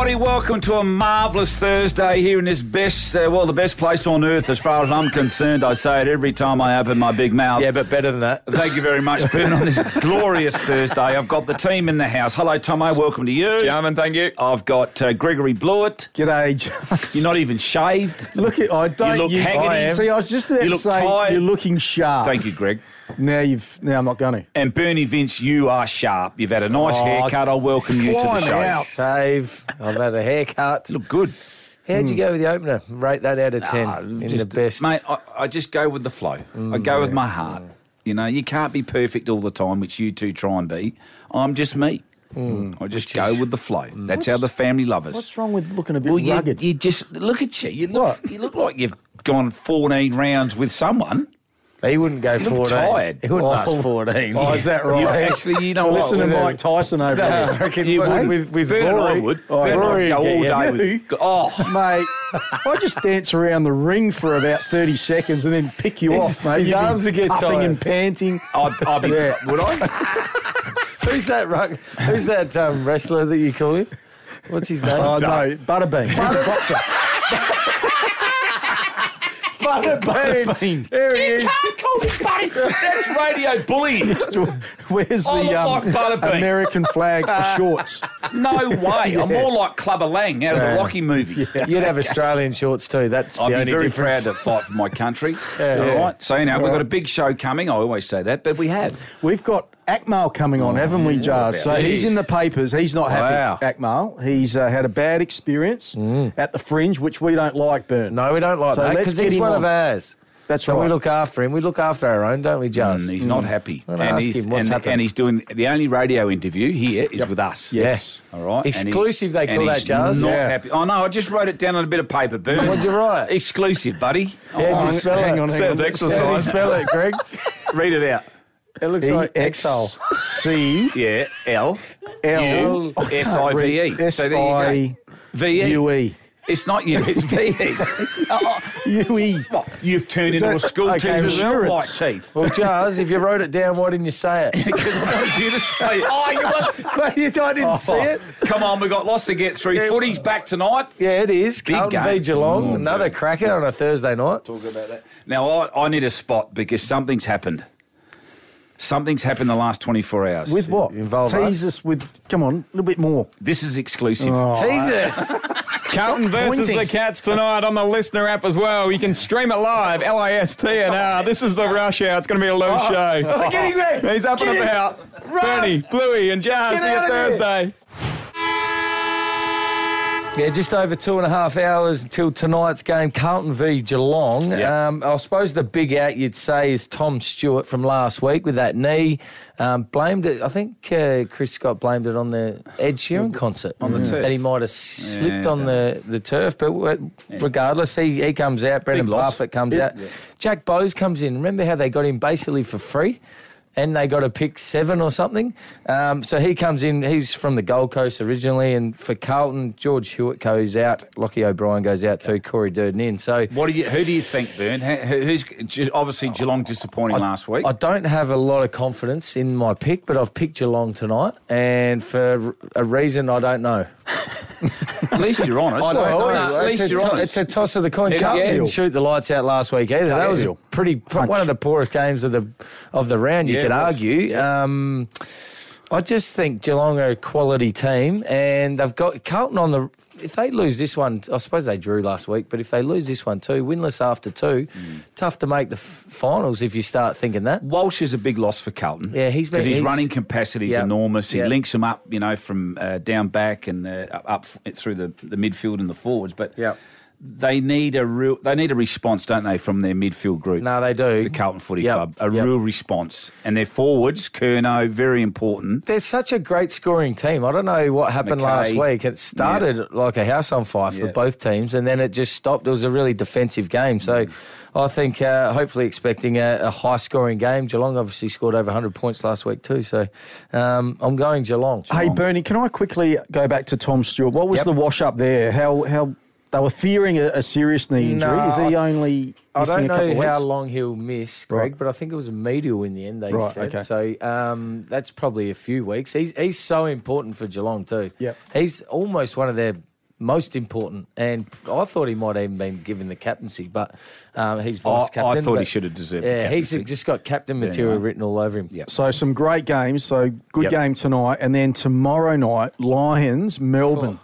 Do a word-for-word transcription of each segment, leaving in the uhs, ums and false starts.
everybody. Welcome to a marvellous Thursday here in this best, uh, well, the best place on earth as far as I'm concerned. I say it every time I open my big mouth. Yeah, but better than that. Thank you very much, Ben, on this glorious Thursday. I've got the team in the house. Hello, Tomo. Welcome to you. Jarman, thank you. I've got uh, Gregory Blewett. G'day, Jones. You're not even shaved. Look at I don't. You look use, haggard. I am. See, I was just about You to look say tired. you're looking sharp. Thank you, Greg. Now you've. Now I'm not going to. And Bernie Vince, you are sharp. You've had a nice Oh, haircut. I'll welcome you to the climb show. out. Dave, I've had a haircut. Look good. How'd you go with the opener? Rate that out of ten Ah, in just- the best. Mate, I, I just go with the flow. I go with my heart. You know, you can't be perfect all the time, which you two try and be. I'm just me. I just go with the flow. That's how the family love us. What's wrong with looking a bit well, you, rugged? you just look at you. You look, What? you look like you've gone fourteen rounds with someone. He wouldn't go look fourteen. tired. He wouldn't Oh. last fourteen. Oh, is that right? You actually, you know what? Listen to with a- Mike Tyson over No, there. I reckon You with, would. with, with Bert and I Rory. would. Oh, Bert and I Rory would go would all get day you. with. Oh, Mate, I just dance around the ring for about thirty seconds and then pick you off, mate. his You'd be arms would get puffing tired. and panting. I'd, I'd be. Yeah. Would I? Who's that? Rug- Who's that um, wrestler that you call him? What's his name? Oh, no, Butterbean. He's a boxer. Butterbean. There he You is. can't call me buddy. That's radio bullying. Where's I the look um, like Butterbean. American flag for shorts? No way. I'm more like Clubber Lang out of the Yeah. Rocky movie. You'd have Australian shorts too. That's I'd the be only very difference. proud to fight for my country. Yeah. All right. So, you know, we've Right. got a big show coming. I always say that, but we have. We've got Akmal coming on, haven't we, Jars? So about he's this? in the papers. He's not Wow. happy, Akmal. He's uh, had a bad experience at the Fringe, which we don't like, Bern. No, we don't like So that let's because get he's him one on. of ours. That's So right. we look after him. We look after our own, don't we, Jazz? And he's not happy. I'm gonna and ask he's, him what's and, happened. and he's doing the only radio interview here is with us. Yes. All right. And he- Exclusive, they call and that, he's Jazz. Not Yeah. happy. Oh no, I just wrote it down on a bit of paper, Bern. What'd you write? Exclusive, buddy. How'd Oh, you spell hang it? on, hang Sounds on. exercise. How do you spell it, Greg? Read it out. It looks like Excel. C Yeah. L L U S I V E. S So there you I go. V E. U E. It's not you. It's V E. Oh, U E. oh, you've turned into that- a school okay, teacher with white insurance. teeth. Well, Jazz, if you wrote it down, why didn't you say it? Because I wanted you to say it. Oh, you want- Well, you- I didn't see it. Come on, we've got lots to get through. Yeah. Footy's back tonight. Yeah, it is. Big Carlton v game. Geelong, Oh, another okay. cracker on a Thursday night. Talk about that. Now, I, I need a spot because something's happened. Something's happened the last twenty-four hours. With what? Involve Tease us. us with, come on, a little bit more. This is exclusive. Oh. Jesus. Carlton versus Pointing. the Cats tonight on the Listener app as well. You can stream it live, L I S T N R. This is the rush hour. It's going to be a loose show. Get him, Greg. He's up and Get him. about. Run. Bernie, Bluey and Jazz Get for your out of here. Thursday. Yeah, just over two and a half hours until tonight's game, Carlton v Geelong. Yep. Um, I suppose the big out you'd say is Tom Stewart from last week with that knee. Um, blamed it, I think uh, Chris Scott blamed it on the Ed Sheeran concert. On the turf. That he might have slipped Yeah, on the, the turf. But w- regardless, he, he comes out, Brendan Big loss. Parfitt comes Yeah. out. Jack Bowes comes in. Remember how they got him basically for free? And they got to pick seven or something. Um, so he comes in, he's from the Gold Coast originally, and for Carlton, George Hewitt goes out, Lockie O'Brien goes out too, Corey Durden in. So What do you? Who do you think, Bern? Who- Who's ju- obviously Geelong disappointing last week? I don't have a lot of confidence in my pick, but I've picked Geelong tonight, and for a reason I don't know. At least you're honest. I don't know. No, It's, at least a you're to- honest. it's a toss of the coin. Yeah, Carlton yeah. didn't shoot the lights out last week either. That was a Yeah. pretty one of the poorest games of the of the round. You Yeah, could it was. argue. Um, I just think Geelong are a quality team, and they've got Carlton on the. If they lose this one, I suppose they drew last week, but if they lose this one too, winless after two, Mm. tough to make the f- finals if you start thinking that. Walsh is a big loss for Carlton. Yeah, he's been- because his he's- running capacity is Yep. enormous. He Yep. links them up, you know, from uh, down back and uh, up, up f- through the, the midfield and the forwards. But Yep. they need a real, they need a response, don't they, from their midfield group? No, they do. The Carlton Footy Yep. Club, a Yep. real response, and their forwards, Curnow, very important. They're such a great scoring team. I don't know what happened McKay. last week. It started like a house on fire for Yeah. both teams, and then it just stopped. It was a really defensive game. So I think uh, hopefully expecting a, a high-scoring game. Geelong obviously scored over one hundred points last week too. So um, I'm going Geelong. Hey, Bernie, can I quickly go back to Tom Stewart? What was Yep. the wash up there? How how they were fearing a, a serious knee injury? No, Is he I- only I missing don't a couple know of how weeks? long he'll miss, Greg, Right. but I think it was a medial in the end, they Right, said. okay. So um, that's probably a few weeks. He's, he's so important for Geelong too. Yep. He's almost one of their most important. And I thought he might have even been given the captaincy, but um, he's I, vice captain. I thought he but, should have deserved Yeah, the he's captaincy. just got captain material Yeah. written all over him. Yep. So some great games. So good Yep. game tonight. And then tomorrow night, Lions, Melbourne.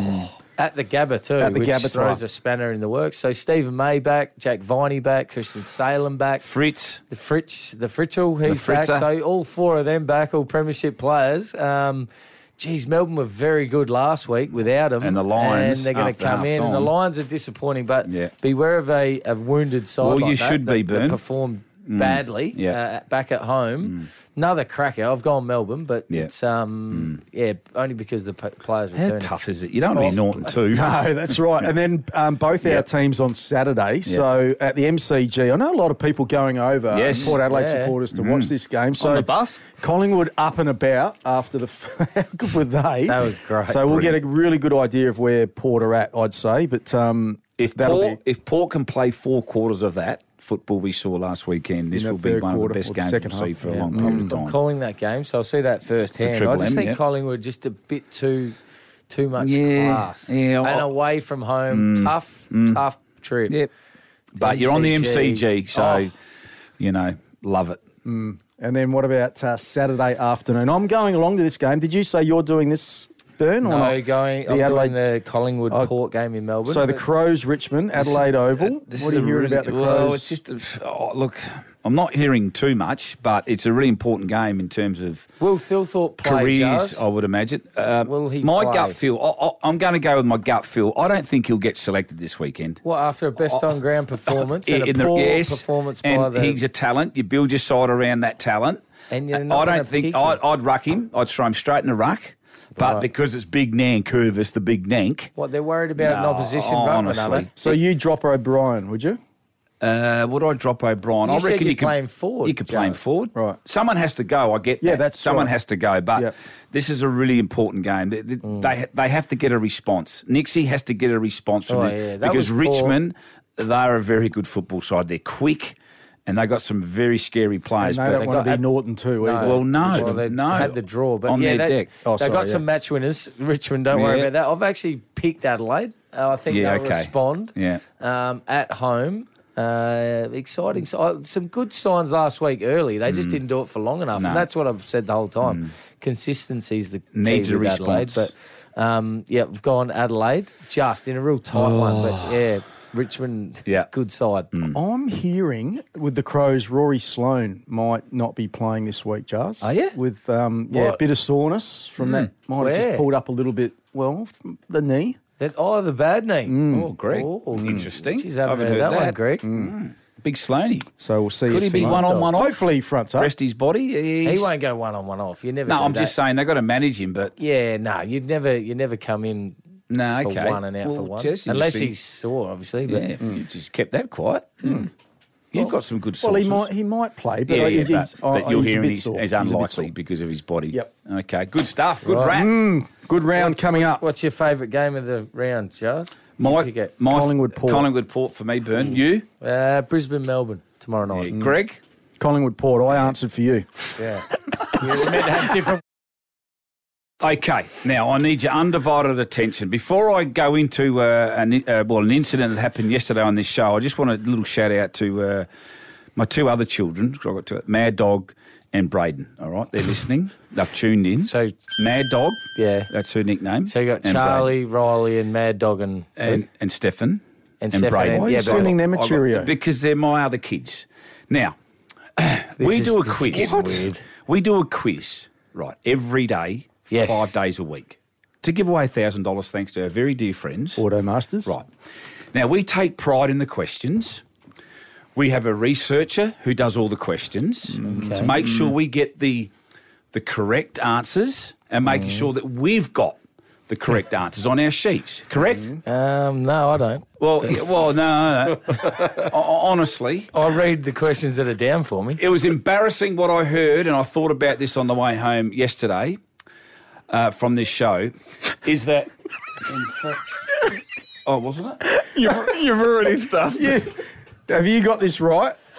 At the Gabba too, At the which Gabba throws tonight. a spanner in the works. So Stephen May back, Jack Viney back, Christian Salem back, Fritz. the Fritz, the Fritzel, he's The back. Fritzer. So all four of them back, all premiership players. Um, geez, Melbourne were very good last week without him. And the Lions And they're going after to come in. And the half-time. Lions are disappointing, but Yeah. beware of a, a wounded side Well, like you that should that, be, that Bern. performed badly Yeah. uh, back at home. Another cracker. I've gone Melbourne, but Yeah. it's um yeah only because the p- players How returning. tough is it? You don't want to be Norton too. No, that's right. And then um, both our Yep. teams on Saturday. So at the M C G, I know a lot of people going over, Yes. Port Adelaide Yeah. supporters, to watch this game. So On the bus? Collingwood up and about after the. How good were they? That was great. So we'll get a really good idea of where Port are at, I'd say. But um, If that'll Port, be if Port can play four quarters of that football we saw last weekend, this In the will be third one of quarter the best or the games second we'll see half. for a Yeah, long period I'm, of time. I'm calling that game, so I'll see that first hand. I Triple just M, think yeah. Collingwood just a bit too too much Yeah, class. yeah, and I- away from home, tough, tough trip. Yep. But you're on the M C G, M C G. so, Oh. you know, love it. And then what about uh, Saturday afternoon? I'm going along to this game. Did you say you're doing this, Bern? Or No, not? going. The I'm Adelaide- doing the Collingwood Oh, Port game in Melbourne. So the but- Crows, Richmond, Adelaide Oval. This What is are you a hearing really- about the Crows? Well, it's just, a, oh, look, I'm not hearing too much, but it's a really important game in terms of Will Thilthorpe play? careers, Jars? I would imagine. Uh, Will he my play? gut feel, I, I, I'm going to go with my gut feel. I don't think he'll get selected this weekend. What, after a best on ground performance and a In the- poor yes, performance and by the he's a talent. You build your side around that talent. And you're not I gonna don't think pick I'd, him. I'd ruck him. I'd throw him straight in the ruck. But Right. because it's Big Nan Curvis, the Big Nank, what they're worried about an No, opposition ruckman, are honestly. they? So you drop O'Brien, would you? uh, would I drop O'Brien? You I said reckon you'd you could play him forward, You could play him Joe. forward. Right. Someone has to go. I get Yeah, that. that's Someone right. has to go. But Yep. this is a really important game. They, they, Mm. they, they have to get a response. Nixie has to get a response from Oh, this yeah, that because was poor. Richmond, they're a very good football side. They're quick. And they got some very scary And players. they but don't want got to be Ad- Norton too either. Well, no, Well, they no. had the draw, but on yeah, their they, deck. Oh, they sorry, got yeah. some match winners. Richmond, don't worry Yeah. about that. I've actually picked Adelaide. Uh, I think Yeah, they'll okay. respond. Yeah. Um, at home, uh, exciting. So, some good signs last week early. They just didn't do it for long enough, Mm. No. and that's what I've said the whole time. Consistency is the key Needs a with Adelaide, response. but um, yeah, we've gone Adelaide just in a real tight one. But yeah, Richmond, Yeah. good side. I'm hearing with the Crows, Rory Sloane might not be playing this week, Jars. Oh, yeah? With um, yeah, a What? bit of soreness from that. Might have Where? just pulled up a little bit, well, from the knee. That oh, the bad knee. Oh, Greg. Oh, Interesting. Jeez, I haven't heard, that, one, Greg. Big Slaney. So we'll see. Could if he be one on, one off? Hopefully he fronts up. Rest his body? He He's- won't go one on one off. You never. No, do I'm that. just saying they've got to manage him, but Yeah, no, you'd never, you never come in no, for okay. one and out Well, for one, Jesse, unless just be- he's sore, obviously. But Yeah, you just kept that quiet. You've got some good Well, sources. he might he might play, but yeah, I- yeah, he's, but, oh, but you're he's a hearing bit he's, sore. he's He's a bit unlikely sore. because of his body. Yep. Okay, good stuff. Good Right. rap. Good round coming up. what's your favourite game of the round, Charles? My, You pick it. my Collingwood Port. Collingwood Port for me, Burn. You? Uh, Brisbane, Melbourne tomorrow night. Yeah. Greg? Collingwood Port. I answered for you. Yeah, you're meant to have different. Okay, now I need your undivided attention. Before I go into uh, an, uh, well, an incident that happened yesterday on this show, I just want a little shout out to uh, my two other children. I got to Mad Dog and Braden. All right, they're listening. They've tuned in. So Mad Dog, yeah, that's her nickname. so you got and Charlie, Riley, and Mad Dog, and Braden. and, and Stefan and, and Stefan. Braden. and- Why are you yeah, but- sending them I got- Cheerio? because they're my other kids. Now, we is- do a this is quiz. getting What? weird. We do a quiz, right, every day, Yes. five days a week, to give away one thousand dollars thanks to our very dear friends. Auto Masters. Right. Now, we take pride in the questions. We have a researcher who does all the questions to make sure we get the the correct answers and making sure that we've got the correct answers on our sheets. Correct? Um, no, I don't. Well, yeah, well, no, no, no. O- Honestly, I read the questions that are down for me. it was embarrassing what I heard, and I thought about this on the way home yesterday uh, from this show, is that... In fact, oh, wasn't it? You've, you've already stuffed. Yeah. Have you got this right?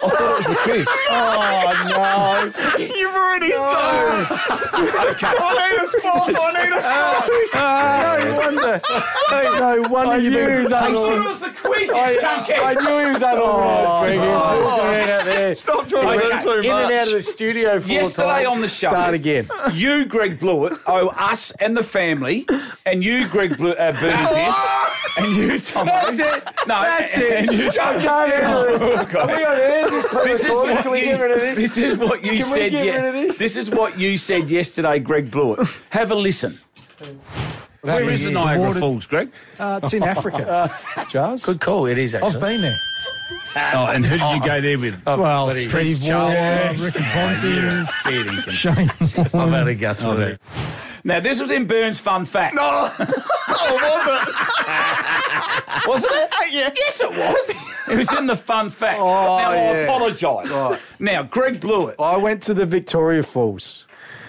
I thought it was the quiz. Oh, no. You've already started. Okay. I need a spot. I need a spot. No wonder. No wonder you've knew been he was Hey, unorganised. it was the quiz, you I, chunky. I knew he was unorganised, Greg. He was walking around out there. Stop talking Okay. about it too In much. and out of the studio four Yesterday times. on the show, Start again. you, Greg Blewett, owe us and the family, and you, Greg Blue, uh, Bernie Vince, and you, Tom. That's it. No, That's and it. you, I can't handle this. Are we on air? Is this This is pre-recorded? what Can we you, get rid of this? This is what you Can we said. get ye- rid of this? This is what you said yesterday, Greg Blewett. Have a listen. Where is the Niagara Falls, Greg? Uh, it's in Africa. Jars? Good call. It is, actually. I've been there. Oh, and who did you go there with? Well, bloody Steve Prince Waugh, Charles. Ricky Ponting, Fair dinkum. Shane I've had a guts with it. Now, this was in Burns' fun fact. Oh, was it? Wasn't it? Yeah. Yes, it was. It was in the fun fact. now, I yeah. apologise. Now, Greg Blewett. I went to the Victoria Falls.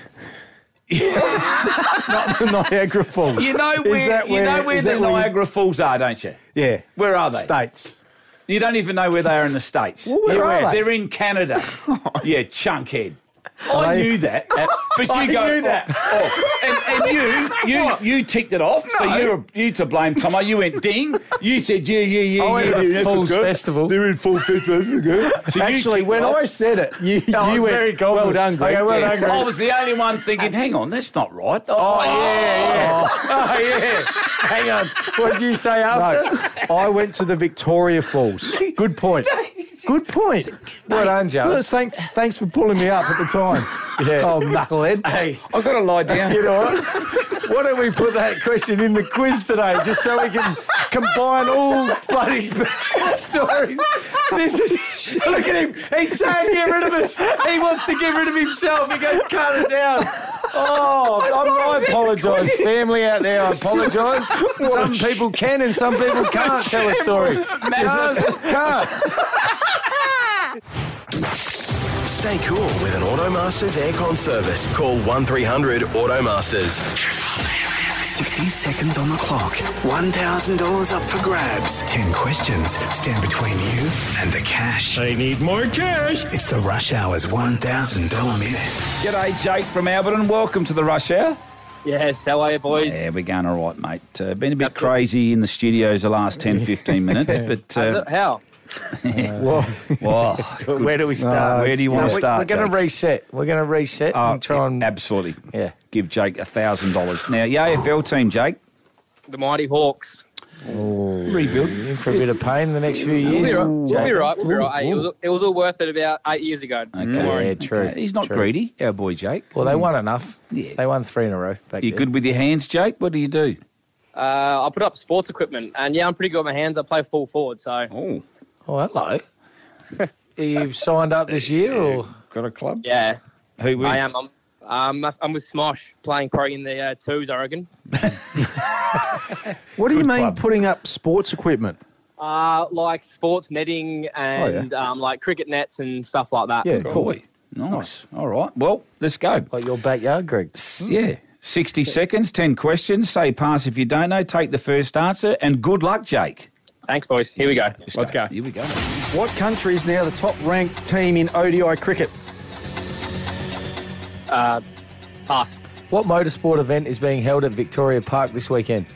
Not the Niagara Falls. You know Is where, that you know where is the that where you- Niagara Falls are, don't you? Yeah. Where are they? States. You don't even know where they are in the States. Well, where are they? They're in Canada. yeah, chunkhead. Are I they? knew that, but I you go. knew that. Oh, and, and you, you, you ticked it off. So you're you to blame, Tomo. You went ding. You said yeah, yeah, yeah, I went yeah. to the they're in Falls Africa. Festival. They're in Full Festival. Africa. So you Actually, ticked when it off. I said it, you, I you was went, very well confident. done, Greg. Okay, well Yeah. done, Greg. I was the only one thinking, hang on, that's not right. Oh, yeah, yeah. Oh, yeah. Hang on. What did you say after? No, I went to the Victoria Falls. Good point. Good point. Well done, Well, Joe. thanks, thanks for pulling me up at the time. Yeah. Oh, knucklehead. Hey, I've got to lie down. you know what? Why don't we put that question in the quiz today, just so we can combine all bloody stories? This is look at him. He's saying get rid of us. He wants to get rid of himself. He goes cut it down. Oh, I'm, I apologise, family out there. I apologise. Some people can and some people can't tell a story. Just can't. Stay cool with an Automasters aircon service. Call one three hundred Automasters. sixty seconds on the clock. one thousand dollars up for grabs. ten questions stand between you and the cash. They need more cash. It's the Rush Hour's one thousand dollars minute. G'day, Jake from Alberton. Welcome to the Rush Hour. Yes, how are you, boys? Yeah, we're going all right, mate. Uh, been a bit That's good. crazy in the studios the last ten, fifteen minutes, but uh, How? Well, wow. Where do we start? Where do you want No, to we- start, We're going Jake? to reset. We're going to reset Oh, and try and absolutely. yeah. Give Jake a thousand dollars. Now, your A F L team, Jake. The Mighty Hawks. Rebuild. in for a bit of pain in the next few years. We'll be right. We'll be Jake. right. We'll be right. Hey, it, was, it was all worth it about eight years ago. Okay. Don't worry. Yeah, true. Okay. He's not true. greedy, our boy Jake. Well, they won enough. Yeah. They won three in a row back You then. good with your hands, Jake? What do you do? Uh, I put up sports equipment, and yeah, I'm pretty good with my hands. I play full forward, so Oh, Oh, hello. Are you signed up this year or? got a club? yeah, Who with? I am. I'm, um, I'm with Smosh playing pro in the uh, twos, I reckon. what do you Good mean club. putting up sports equipment? Uh, like sports netting and um, like cricket nets and stuff like that. Yeah, Cool. cool. Boy. Nice. All right. Well, let's go. Like your backyard, Greg? Yeah. sixty seconds, ten questions. Say pass if you don't know. Take the first answer. And good luck, Jake. Thanks, boys. Here we go. Let's go. Here we go. What country is now the top-ranked team in O D I cricket? Uh, pass. What motorsport event is being held at Victoria Park this weekend?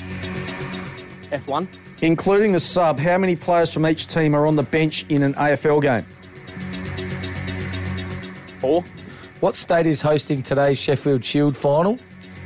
F one. Including the sub, how many players from each team are on the bench in an A F L game? Four. What state is hosting today's Sheffield Shield final?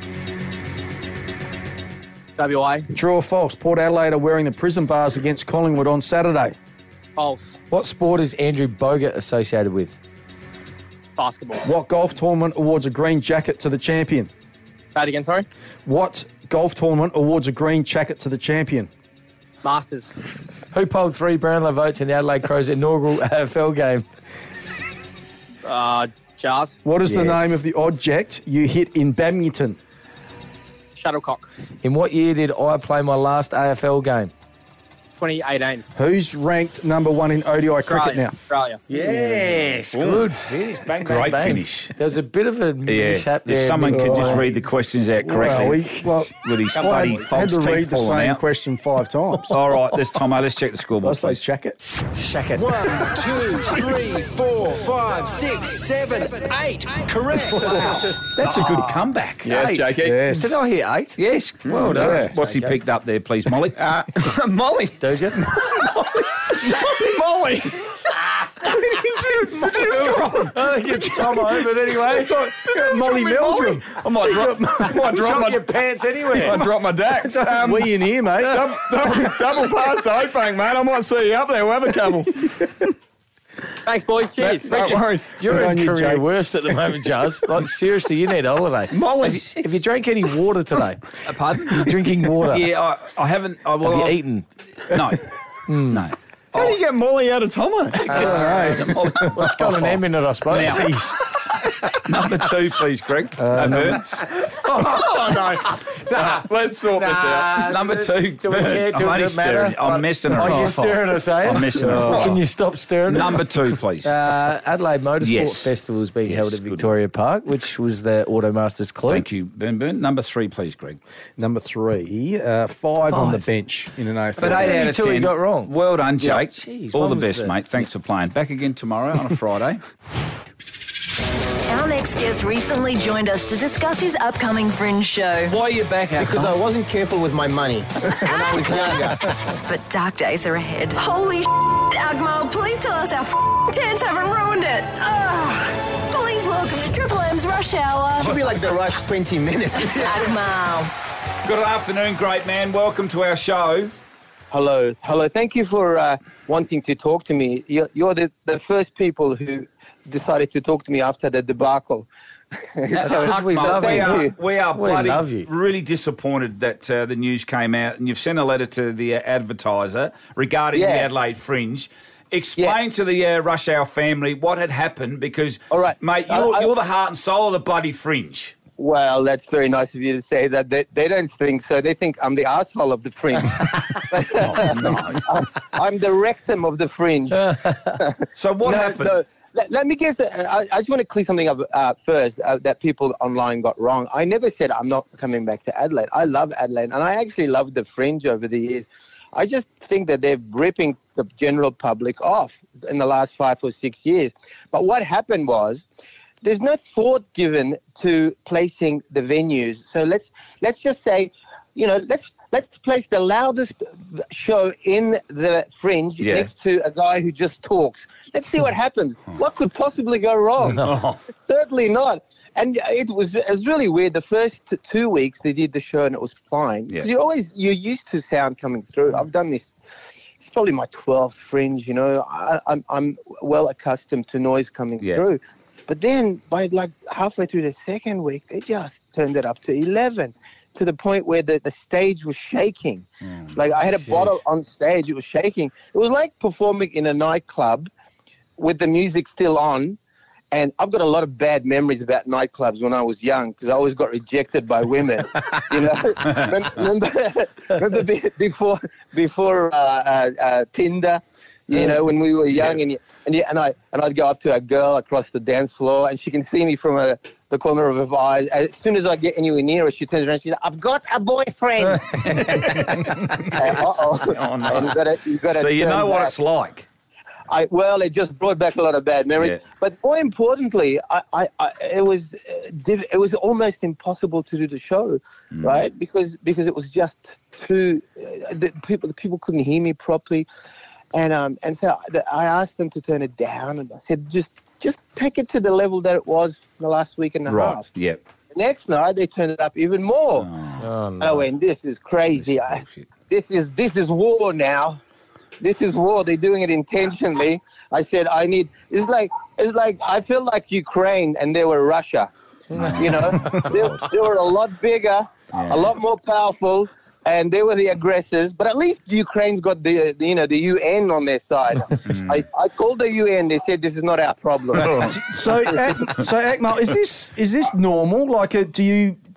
W A. True or false? Port Adelaide are wearing the prison bars against Collingwood on Saturday. False. What sport is Andrew Bogut associated with? Basketball. What golf tournament awards a green jacket to the champion? Say it again, sorry. What golf tournament awards a green jacket to the champion? Masters. Who polled three Brownlow votes in the Adelaide Crows inaugural A F L game? Uh, Jars. What is the Yes. name of the object you hit in badminton? Shuttlecock. In what year did I play my last A F L game? twenty eighteen. Who's ranked number one in O D I cricket Australia. now? Australia. Yes, good finish. Bang, bang, Great bang. finish. There was a bit of a Yeah, mishap if there. someone Mick. could just Oh. read the questions out correctly Well, we, well, with his I bloody had, false had to teeth read the falling same out. question five times. All right, there's Tomo. Let's check the Did I scoreboard, say please. shack it? Shack it. One, two, three, four, five, six, seven, eight. Correct. That's a good comeback. Yes, Eight. Jakey. Yes. Did I hear eight? Yes, well done. Yeah. What's he Okay. picked up there, please, Molly? Uh, Molly. Dugan? Molly. I think it's Tomo, but anyway. Molly Meldrum. I might drop, I might drop Drop my, your pants I anywhere. drop my dax. Um, We in here, mate. double, double, double pass to Oakbank, mate. I might see you up there. We'll have a couple. Thanks, boys. Cheers. No worries. You're Good in on you, career Jake. worst at the moment, Jazz. Like, seriously, you need a holiday. Molly. Have you, have you drank any water today? Pardon? You're drinking water. Yeah, I, I haven't. I, well, Have you I- eaten? No. No. How do you get Molly out of Tomo? Let's got an M in it, I suppose. Now, number two, please, Greg. Uh, Bert. Oh, no. Nah, let's sort this out. Number two. Do we care? I'm Does only it matter? stirring. I'm messing around. Oh, you're stirring us, eh? I'm messing around. Can you stop stirring us? Number two, please. Uh, Adelaide Motorsport Yes. Festival is being Yes, held at good Victoria Park, which was the Automasters Club. Thank you, Burn Burn. Number three, please, Greg. Number three, uh, five, on the bench in an A F L. But eight Only out of two he ten. got wrong. Well done, Jake. Jeez, All one the was best, the- mate. Thanks for playing. Back again tomorrow on a Friday. Our next guest recently joined us to discuss his upcoming Fringe show. Why are you back, Because I wasn't careful with my money when I was younger. But dark days are ahead. Holy Agmal, please tell us our f***ing tents haven't ruined it. Ugh. Please welcome to Triple M's Rush Hour. Should be like the rush twenty minutes. Agmal. Good afternoon, great man. Welcome to our show. Hello. Hello. Thank you for uh, wanting to talk to me. You're, you're the, the first people who decided to talk to me after the debacle. because we love we you. are, you. we are We bloody love you. really disappointed that uh, the news came out, and you've sent a letter to the uh, advertiser regarding Yeah. the Adelaide Fringe. Explain Yeah. to the uh, Rush Hour family what had happened, because, All right. mate, I- you're, I- you're the heart and soul of the bloody Fringe. Well, that's very nice of you to say that. They, they don't think so. They think I'm the asshole of the fringe. Oh, no. I'm the rectum of the fringe. So what no, happened? no. Let, let me guess. Uh, I, I just want to clear something up uh, first uh, that people online got wrong. I never said I'm not coming back to Adelaide. I love Adelaide, and I actually love the Fringe over the years. I just think that they're ripping the general public off in the last five or six years. But what happened was there's no thought given to placing the venues. So let's let's just say, you know, let's let's place the loudest show in the Fringe Yeah. next to a guy who just talks. Let's see what happens. What could possibly go wrong? Certainly not. And it was it was really weird. The first t- two weeks they did the show and it was fine. Yeah. Because you always you're used to sound coming through. I've done this. It's probably my twelfth Fringe. You know, I, I'm I'm well accustomed to noise coming Yeah. through. But then by like halfway through the second week, they just turned it up to eleven, to the point where the, the stage was shaking. Like I had a bottle on stage, it was shaking. It was like performing in a nightclub with the music still on. And I've got a lot of bad memories about nightclubs when I was young because I always got rejected by women. You know, remember, remember, remember be- before before uh, uh, uh, Tinder. You know, when we were young, and you, and you, and I and I'd go up to a girl across the dance floor, and she can see me from a, the corner of her eye. As soon as I get anywhere near her, she turns around and she's like, "I've got a boyfriend." uh oh! Oh, no. And you got to, you got to. So you know what it's like. I, well, it just brought back a lot of bad memories. Yeah. But more importantly, I, I, I, it was uh, div- it was almost impossible to do the show, Mm. right? Because because it was just too uh, the people the people couldn't hear me properly, and um and so I asked them to turn it down, and I said just just take it to the level that it was the last week and a Right. half. Yep. The next night they turned it up even more. Oh, And I went, this is crazy. I, this is this is war now. This is war. They're doing it intentionally. I said, I need. It's like it's like I feel like Ukraine and they were Russia. You know, they, they were a lot bigger, a lot more powerful, and they were the aggressors. But at least Ukraine's got the, the you know the U N on their side. I, I called the U N. They said this is not our problem. So, Ak- so Akmal, is this is this normal? Like, uh do you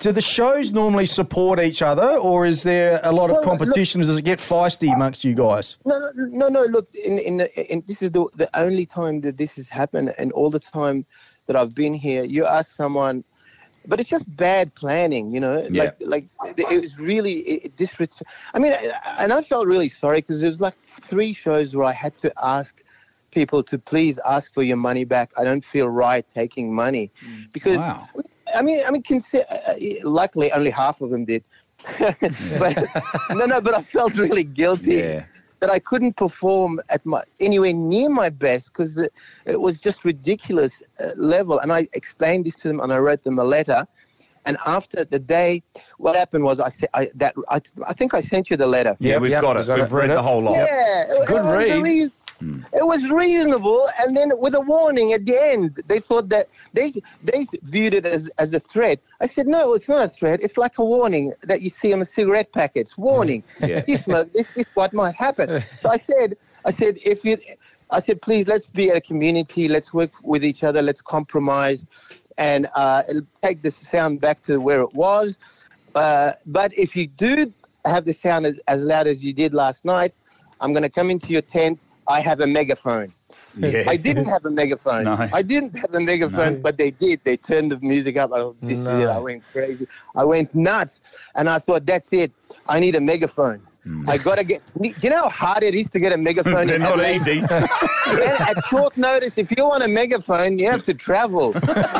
do the shows normally support each other, or is there a lot of Well, competition? Does it get feisty amongst you guys? No, no, no, no. Look, in in, the, in this is the the only time that this has happened, and all the time that I've been here, you ask someone, but it's just bad planning, you know. Yeah. Like, like it was really it, disrespect. I mean, and I felt really sorry because there was like three shows where I had to ask people to please ask for your money back. I don't feel right taking money because. Wow. I mean, I mean, consi- uh, luckily only half of them did. but no, no, but I felt really guilty Yeah. that I couldn't perform at my anywhere near my best because it, it was just ridiculous uh, level. And I explained this to them, and I wrote them a letter. And after the day, what happened was I said I, that I, I think I sent you the letter. Yeah, we've Yep, got we've it. got We've it. read Yep. the whole lot. Yeah, it, Good it was read. a rea- It was reasonable, and then with a warning at the end. They thought that they they viewed it as, as a threat. I said, no, it's not a threat. It's like a warning that you see on the cigarette packets. Warning. Yeah. You smoke this. This what might happen. So I said, I said, if you, I said, please, let's be a community. Let's work with each other. Let's compromise, and uh, take the sound back to where it was. Uh, but if you do have the sound as, as loud as you did last night, I'm going to come into your tent. I have a megaphone. Yeah. I didn't have a megaphone. No. I didn't have a megaphone, No. but they did. They turned the music up. Oh, this is it. I went crazy. I went nuts. And I thought, that's it. I need a megaphone. I got to get... Do you know how hard it is to get a megaphone? They're in not Adelaide? easy. Man, at short notice, if you want a megaphone, you have to travel.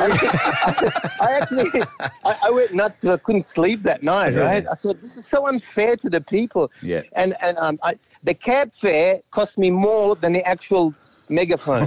I, I actually, I, I went nuts because I couldn't sleep that night, right? I thought, this is so unfair to the people. Yeah. And, and um, I, the cab fare cost me more than the actual megaphone.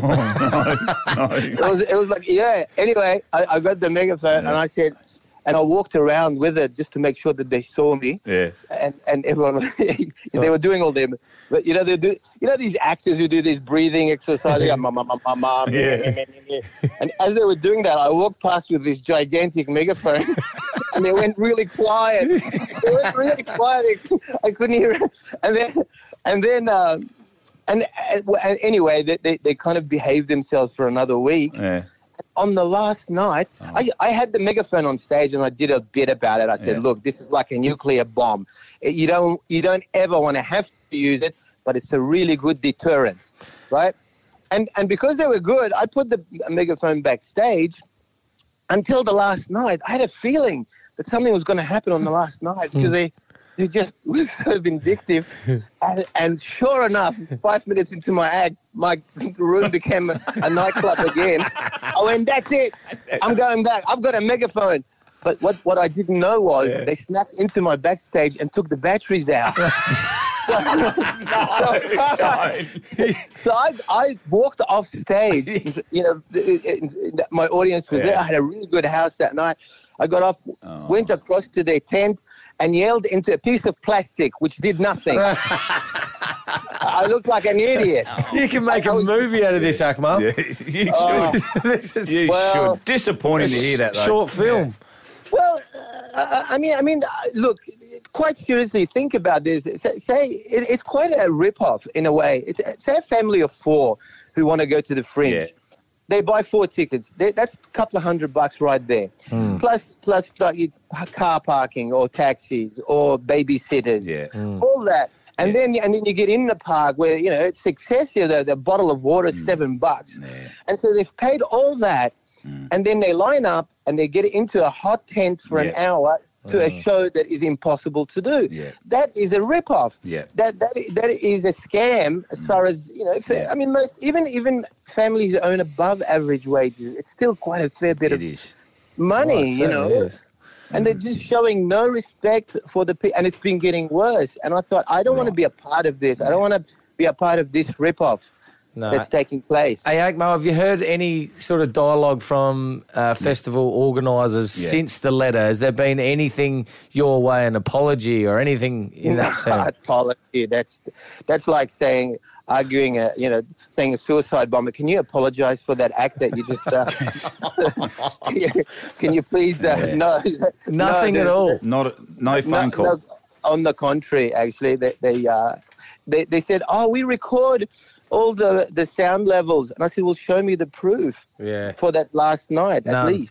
It was, it was like, yeah. Anyway, I, I got the megaphone and I said, and I walked around with it just to make sure that they saw me. Yeah. And and everyone, they were doing all them. But, you know, they do, you know, these actors who do these breathing exercises, yeah. mom, mom, mom, mom, Yeah. and as they were doing that, I walked past with this gigantic megaphone and they went really quiet. They went really quiet. I couldn't hear it. And then, and then, um, and, and anyway, they, they, they kind of behaved themselves for another week. Yeah. On the last night, Oh. I, I had the megaphone on stage and I did a bit about it. I said, Yeah. look, this is like a nuclear bomb. It- You don't, you don't ever want to have to use it, but it's a really good deterrent, right? And and because they were good, I put the megaphone backstage until the last night. I had a feeling that something was going to happen on the last night because they, they just were so vindictive. And, and sure enough, five minutes into my act, my room became a, a nightclub again. I went, that's it. I'm going back. I've got a megaphone. But what, what I didn't know was Yeah. they snapped into my backstage and took the batteries out. so, so I, I walked off stage. You know, in- in- my audience was Yeah. there. I had a really good house that night. I got off, Oh. went across to their tent and yelled into a piece of plastic, which did nothing. I looked like an idiot. You can make I a was- movie out of this, Akmal. Yeah. You Oh. should. This is You Well, should. Disappointing to hear that, though. short film. Well, uh, I mean, I mean, uh, look, quite seriously, think about this. Say, say it, it's quite a rip-off in a way. It's, say a family of four who want to go to the Fringe. Yeah. They buy four tickets. They, that's a couple of hundred bucks right there. Plus, plus like, you- car parking or taxis or babysitters. Yeah. All that. And Yeah. then and then you get in the park where, you know, it's excessive. The, the bottle of water is seven bucks. Yeah. And so they've paid all that. And then they line up and they get into a hot tent for an Yeah. hour to a show that is impossible to do. Yeah. That is a rip-off. Yeah. That that i- that is a scam as far as, you know, if, Yeah. I mean, most even even families who earn above average wages, it's still quite a fair bit It of is. money, you know. Certainly is. And they're just showing no respect for the people, and it's been getting worse. And I thought, I don't want to be a part of this. I don't want to be a part of this rip-off No. that's taking place. Hey, Akmal, have you heard any sort of dialogue from uh, festival organisers Yeah. since the letter? Has there been anything your way, an apology or anything in that sense? Apology. That's that's like saying, arguing, a, you know, saying a suicide bomber. Can you apologize for that act that you just? Uh, can, you, can you please? Uh, Yeah. No, Nothing no, at the- all. Not a, no phone call. no, on the contrary, actually, they they, uh, they they said, "Oh, we record all the the sound levels," and I said, "Well, show me the proof Yeah. for that last night, at None. least."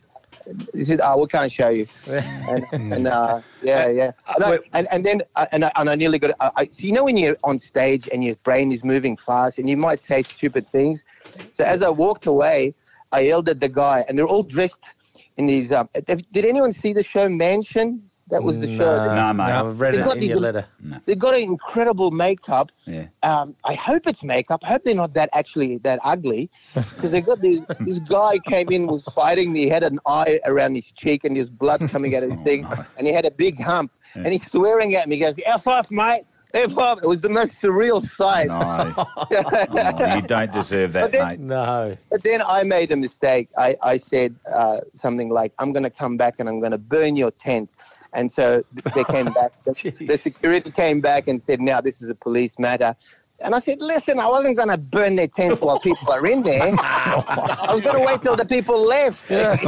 he said, "Oh, we can't show you." And, and uh, yeah, yeah. And, I, and, and then uh, and, I, and I nearly got. I, I, so you know when you're on stage and your brain is moving fast, and you might say stupid things. So as I walked away, I yelled at the guy, and they're all dressed in these. Um, did anyone see the show Mansion? That was the show. No, No, mate. no, I've read They've it got in these- your letter. They've got an incredible makeup. Yeah. Um, I hope it's makeup. I hope they're not that actually that ugly, because they got this. This guy came in, was fighting me. He had an eye around his cheek, and there's blood coming out of his thing, and he had a big hump, and he's swearing at me. He goes, "F off, mate! F off!" It was the most surreal sight. No. Oh, you don't deserve that, But then- mate. No. But then I made a mistake. I, I said uh, something like, "I'm going to come back and I'm going to burn your tent." And so they came back. The, the security came back and said, "Now this is a police matter." And I said, "Listen, I wasn't going to burn their tent while people are in there. I was going to wait till the people left."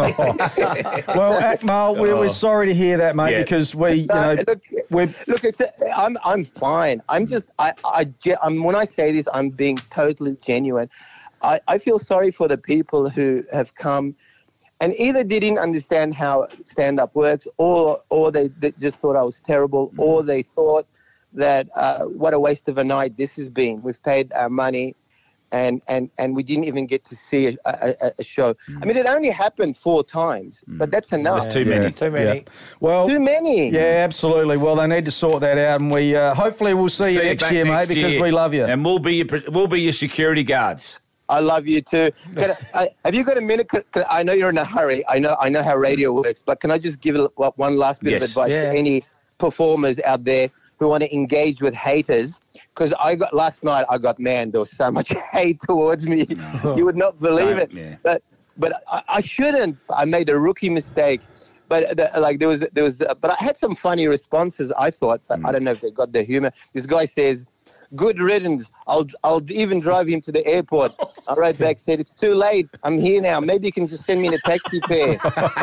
Well, Akmal, we're, we're sorry to hear that, mate, Yeah. because we, you No, know, look, we're look, it's, I'm I'm fine. I'm just I I ge- I'm, when I say this, I'm being totally genuine. I, I feel sorry for the people who have come and either didn't understand how stand-up works, or or they, they just thought I was terrible, or they thought that uh, what a waste of a night this has been. We've paid our money, and and, and we didn't even get to see a, a, a show. I mean, it only happened four times, but that's enough. There's too many. Too many. Yeah. Well, Too many. yeah, absolutely. Well, they need to sort that out, and we uh, hopefully we'll see, you See next back year, next mate, because year. we love you. And we'll be your, pr- we'll be your security guards. I love you too. Can I, I, have you got a minute? Can, can, I know you're in a hurry. I know I know how radio works, but can I just give a, one last bit Yes. of advice Yeah. to any performers out there who want to engage with haters? Because I got last night, I got man, there was so much hate towards me. You would not believe Don't, it. yeah. But but I, I shouldn't. I made a rookie mistake. But the, like there was there was, uh, but I had some funny responses. I thought, but I don't know if they got the humor. This guy says, "Good riddance. I'll I'll even drive him to the airport." I wrote back, said, "It's too late. I'm here now. Maybe you can just send me in a taxi fare."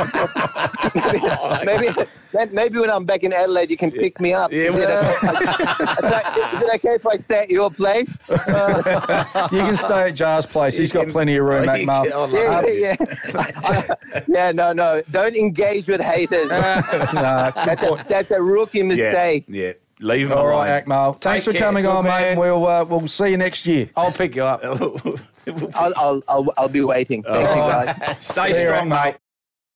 maybe, maybe maybe when I'm back in Adelaide, you can pick me up. Yeah, is, it okay, is it okay if I stay at your place? You can stay at Jar's place. He's got plenty of room, Akmal. Yeah, yeah, yeah. yeah, no, no. Don't engage with haters. Nah, good That's a, point. that's a rookie Yeah. mistake. Yeah. Leave them All alone. right, Akmal. Thanks Take for care. coming Good on, mate. man. And we'll uh, we'll see you next year. I'll pick you up. I'll, I'll, I'll, I'll be waiting. Thank you, guys. Stay See you, strong, mate. mate.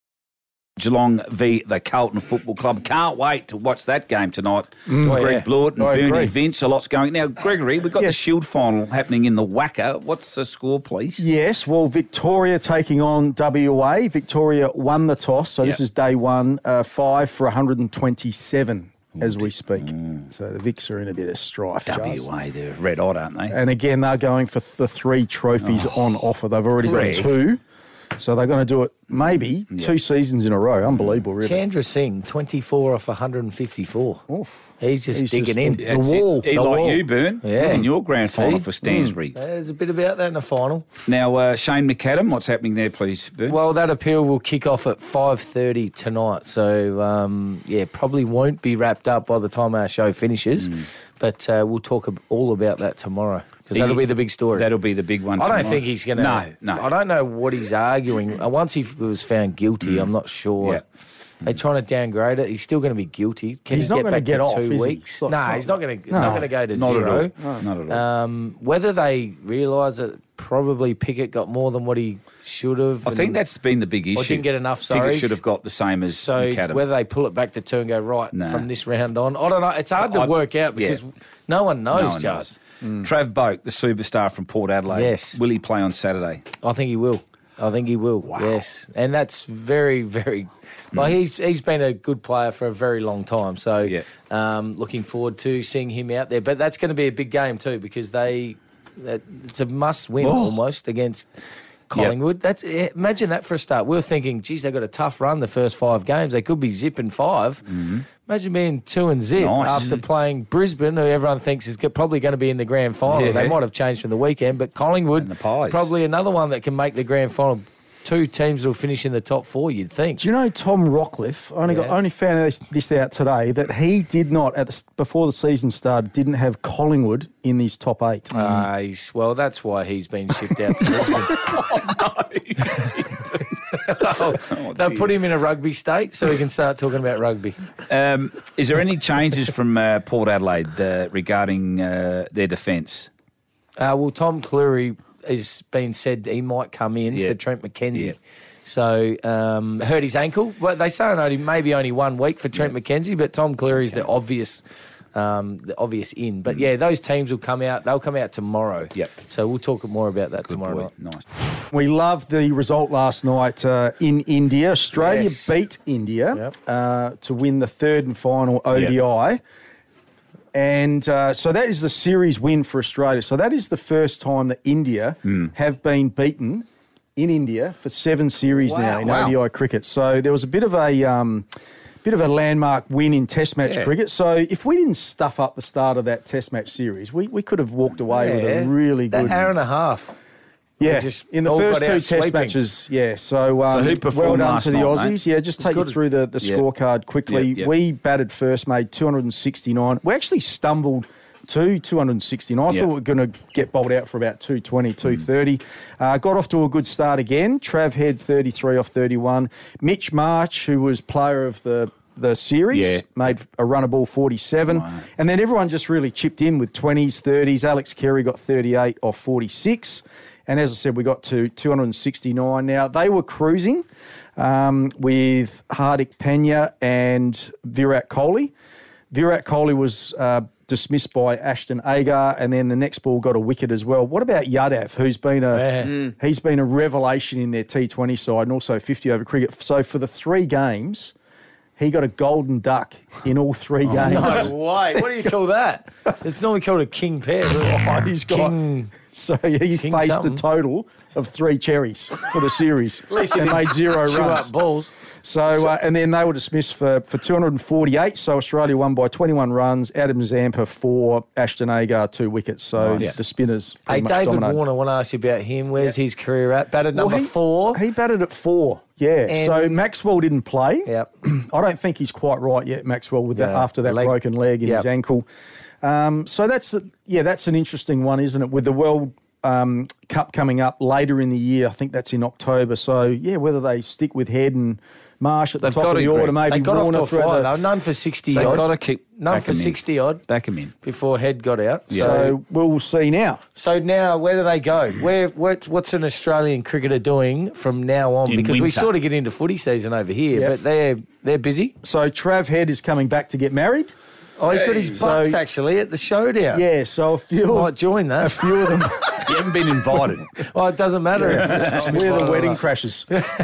Geelong v the Carlton Football Club. Can't wait to watch that game tonight. Oh, Greg yeah. Blewett and I Bernie agree. Vince. A lot's going. Now, Gregory, we've got the Yes. Shield final happening in the Wacker. What's the score, please? Yes, well, Victoria taking on W A. Victoria won the toss, so this Yep. is day one, uh, five for one hundred twenty-seven as we speak. So the Vics are in a bit of strife. Charles. W A, they're red hot, aren't they? And again, they're going for the three trophies on offer. They've already Greg. got two. So they're going to do it maybe two seasons in a row. Unbelievable, really. Chandra Singh, twenty-four off one hundred fifty-four. Oof. He's just He's digging just in. the- The, That's it. wall. He the like wall. you, Burn. Yeah. In your grand final See? for Stansbury. There's a bit about that in the final. Now, uh, Shane McAdam, what's happening there, please, Burn? Well, that appeal will kick off at five thirty tonight. So, um, yeah, probably won't be wrapped up by the time our show finishes. But uh, we'll talk ab- all about that tomorrow, because that'll be the big story. That'll be the big one I don't tonight. think he's going to... No, no. I don't know what he's arguing. Uh, Once he f- was found guilty, I'm not sure. Yeah. They're trying to downgrade it. He's still going to be guilty. Can He's he not get gonna back get to off, two is he? weeks? It's not- No, it's he's not- not going to. It's No. not going to go to Not at zero. all. Not at all. Um, whether they realise that probably Pickett got more than what he should have. I think and- that's been the big issue. Or didn't get enough, I think sorry. it should have got the same as So McAdam. whether they pull it back to two and go right Nah. from this round on, I don't know. It's hard to I- work out because yeah. no one knows, No one Charles. knows. Trav Boak, the superstar from Port Adelaide. Yes. Will he play on Saturday? I think he will. I think he will. Yes, and that's very, very. Well, he's he's been a good player for a very long time. So, Yeah. um, looking forward to seeing him out there. But that's going to be a big game too, because they that, it's a must win Oh. almost against Collingwood. That's imagine that for a start. We were thinking, geez, they got a tough run the first five games. They could be zipping five. Imagine being two and zip Nice. after playing Brisbane, who everyone thinks is go- probably going to be in the grand final. Yeah. They might have changed from the weekend, but Collingwood, And the Pies. probably another one that can make the grand final. Two teams will finish in the top four, you'd think. Do you know Tom Rockcliffe? I only got Yeah. only found this, this out today that he did not at the, s- before the season started didn't have Collingwood in his top eight. Uh, he's, well, that's why he's been shipped out to Brisbane. oh, they'll put him in a rugby state so he can start talking about rugby. Um, is there any changes from uh, Port Adelaide uh, regarding uh, their defence? Uh, well, Tom Cleary has been said he might come in Yeah. for Trent McKenzie. Yeah. So, um, hurt his ankle. Well, they say only maybe only one week for Trent McKenzie, but Tom Cleary's the obvious um, the obvious in. But, yeah, those teams will come out. They'll come out tomorrow. Yep. So we'll talk more about that Good tomorrow boy. night. Nice. We loved the result last night uh, in India. Australia Yes. beat India Yep. uh, to win the third and final O D I. Yep. And uh, so that is the series win for Australia. So that is the first time that India Mm. have been beaten in India for seven series Wow. now in Wow. O D I cricket. So there was a bit of a um, bit of a landmark win in Test match Yeah. cricket. So if we didn't stuff up the start of that Test match series, we, we could have walked away with a really that good hour and a half. yeah, They just in the all first got two out Test sweeping. matches, yeah. So, um, So who performed well done last to the night, Aussies. mate? Yeah, just take you good. through the, the Yeah. scorecard quickly. Yep, yep. We batted first, made two hundred sixty-nine. We actually stumbled to two hundred sixty-nine. I Yep. thought we were going to get bowled out for about two twenty, two thirty. Uh, got off to a good start again. Trav Head, thirty-three off thirty-one. Mitch March, who was player of the the series, Yeah. made a runner ball forty-seven. Right. And then everyone just really chipped in with twenties, thirties. Alex Carey got thirty-eight off forty-six. And as I said, we got to two hundred sixty-nine. Now, they were cruising um, with Hardik Pandya and Virat Kohli. Virat Kohli was uh, dismissed by Ashton Agar, and then the next ball got a wicket as well. What about Yadav, who's been a Yeah. he's been a revelation in their T twenty side and also fifty over cricket. So for the three games, he got a golden duck in all three games. No way. What do you call that? It's normally called a king pair. Oh, he's got King. so he King faced something. a total of three cherries for the series and made zero Chew runs. up balls. So uh, and then they were dismissed for, for two hundred forty-eight. So Australia won by twenty-one runs. Adam Zampa four, Ashton Agar two wickets. So Nice. the spinners Hey, pretty much David dominated. Warner, I want to ask you about him. Where's his career at? Batted Well, number he- four. He batted at four. Yeah. And- so Maxwell didn't play. Yep. I don't think he's quite right yet, Maxwell, with that Yeah, after that leg- broken leg in Yep. his ankle. Um, so that's yeah, that's an interesting one, isn't it? With the World um, Cup coming up later in the year, I think that's in October. So yeah, whether they stick with Head and Marsh at the They've top got of to, the Greg. order, maybe They got off Warner to a throughout fly, the- though. None for sixty So they've odd. got to keep None back for 'em in. sixty odd Back him in. before Head got out. Yeah. So we'll see now. So now, where do they go? Where, where what's an Australian cricketer doing from now on? In Because we winter. sort of get into footy season over here, Yep. but they're they're busy. So Trav Head is coming back to get married. Oh, he's got his So- bucks actually at the showdown. Yeah, so a few, Might join a that. few of them. You haven't been invited. Well, it doesn't matter. We're the wedding crashers.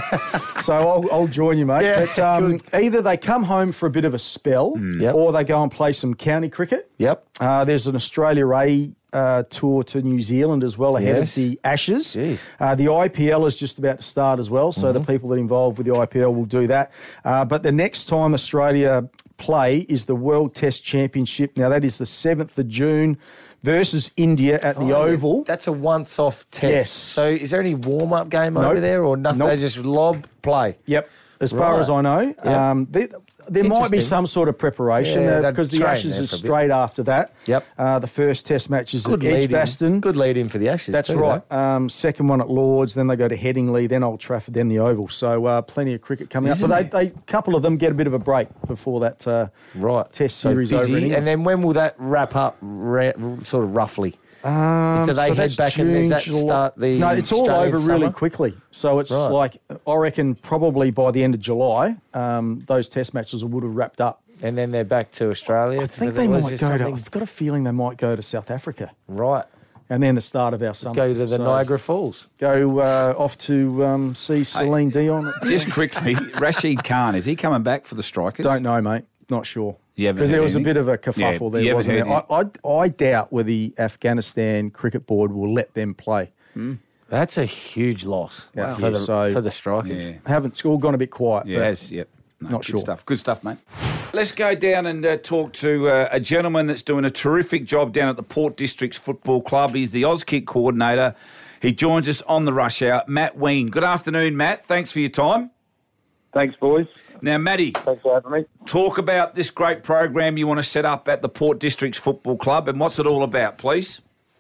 So I'll, I'll join you, mate. Yeah, but um, either they come home for a bit of a spell Yep. or they go and play some county cricket. Yep. Uh, there's an Australia A uh, tour to New Zealand as well ahead Yes. of the Ashes. Jeez. Uh, the I P L is just about to start as well, so the people that are involved with the I P L will do that. Uh, but the next time Australia play is the World Test Championship. Now, that is the seventh of June versus India at the Oh, yeah. Oval. That's a once-off test. Yes. So is there any warm-up game Nope. over there or nothing? Nope. They just lob, play? Yep. As far Right. as I know, Yep. um, there, there might be Interesting. some sort of preparation Yeah, uh, they'd because the train Ashes there is for a bit. straight after that. Yep. Uh, the first Test match is Good at lead in. Edgbaston. Good lead in for the Ashes. That's too, right. though. Um, second one at Lords, then they go to Headingley, then Old Trafford, then the Oval. So uh, plenty of cricket coming Isn't up. But they, they, a couple of them get a bit of a break before that uh, Right. Test So series busy. over. in England. And then when will that wrap up, ra- sort of roughly? Um, Do they so head that's back and does June, that July- start the No, it's all Australian over really summer? quickly. So it's Right. like, I reckon probably by the end of July, um, those Test matches would have wrapped up. And then they're back to Australia? I think Was they might there go to, something- I've got a feeling they might go to South Africa. Right. And then the start of our summer. Go to the So Niagara Falls. Go uh, off to um, see Celine Dion. Just quickly, Rashid Khan, is he coming back for the Strikers? Don't know, mate. Not sure. You haven't Because there heard was a anything? bit of a Yeah, kerfuffle you there, haven't wasn't heard there? I, I, I doubt whether the Afghanistan Cricket Board will let them play. That's a huge loss Yeah. for, Yeah, the, so- for the Strikers. Yeah. Haven't, it's all gone a bit quiet. Yeah, but- it has, yep. No, Not good sure. stuff. Good stuff, mate. Let's go down and uh, talk to uh, a gentleman that's doing a terrific job down at the Port Districts Football Club. He's the Auskick coordinator. He joins us on the rush hour, Matt Ween. Good afternoon, Matt. Thanks for your time. Thanks, boys. Now, Matty, Thanks for having me. talk about this great program you want to set up at the Port Districts Football Club and what's it all about, please?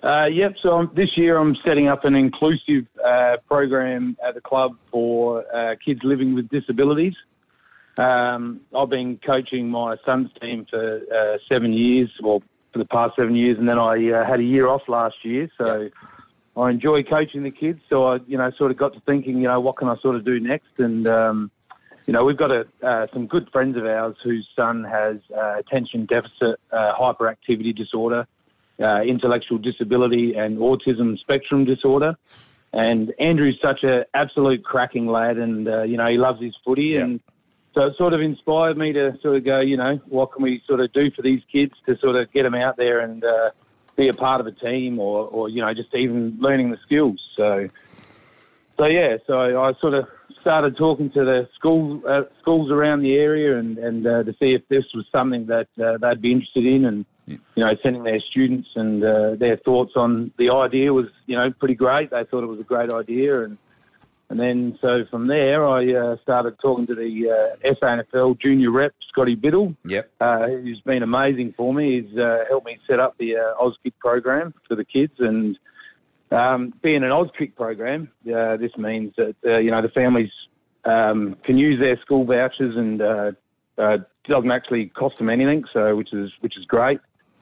Uh, yep, so I'm, this year I'm setting up an inclusive uh, program at the club for uh, kids living with disabilities. Um, I've been coaching my son's team for uh, seven years, well, for the past seven years, and then I uh, had a year off last year, so yep. I enjoy coaching the kids. So I, you know, sort of got to thinking, you know, what can I sort of do next? And, um, you know, we've got a, uh, some good friends of ours whose son has uh, attention deficit uh, hyperactivity disorder, uh, intellectual disability and autism spectrum disorder. And Andrew's such an absolute cracking lad, and, uh, you know, he loves his footy. Yeah. And so it sort of inspired me to sort of go, you know, what can we sort of do for these kids to sort of get them out there and uh, be a part of a team or, or, you know, just even learning the skills. So, so yeah, so I sort of started talking to the school, uh, schools around the area and, and uh, to see if this was something that uh, they'd be interested in, and, you know, sending their students and uh, their thoughts on the idea was, you know, pretty great. They thought it was a great idea. And and then so from there I uh, started talking to the uh, S A N F L junior rep, Scotty Biddle. Yep. Uh, who's been amazing for me. He's uh, helped me set up the uh, Auskick program for the kids. And um, being an Auskick program, uh, this means that, uh, you know, the families um, can use their school vouchers and uh, uh, doesn't actually cost them anything, so which is which is great.